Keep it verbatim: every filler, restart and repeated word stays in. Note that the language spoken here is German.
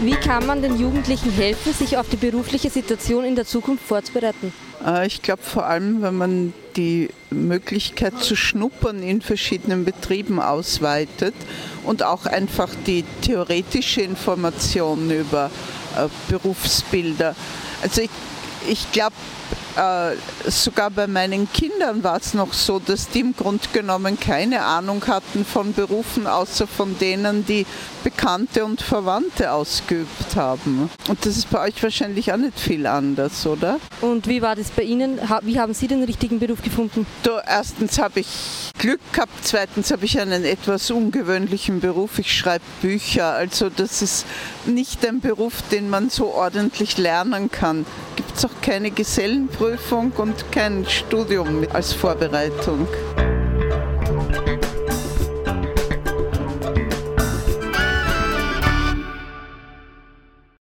Wie kann man den Jugendlichen helfen, sich auf die berufliche Situation in der Zukunft vorzubereiten? Ich glaube vor allem, wenn man die Möglichkeit zu schnuppern in verschiedenen Betrieben ausweitet und auch einfach die theoretische Information über äh, Berufsbilder. Also ich, ich glaube, äh, sogar bei meinen Kindern war es noch so, dass die im Grunde genommen keine Ahnung hatten von Berufen, außer von denen, die Bekannte und Verwandte ausgeübt haben. Und das ist bei euch wahrscheinlich auch nicht viel anders, oder? Und wie war das bei Ihnen? Wie haben Sie den richtigen Beruf gefunden? Du, erstens habe ich Glück gehabt, zweitens habe ich einen etwas ungewöhnlichen Beruf. Ich schreibe Bücher, also das ist nicht ein Beruf, den man so ordentlich lernen kann. Gibt es auch keine Gesellenprüfung und kein Studium als Vorbereitung.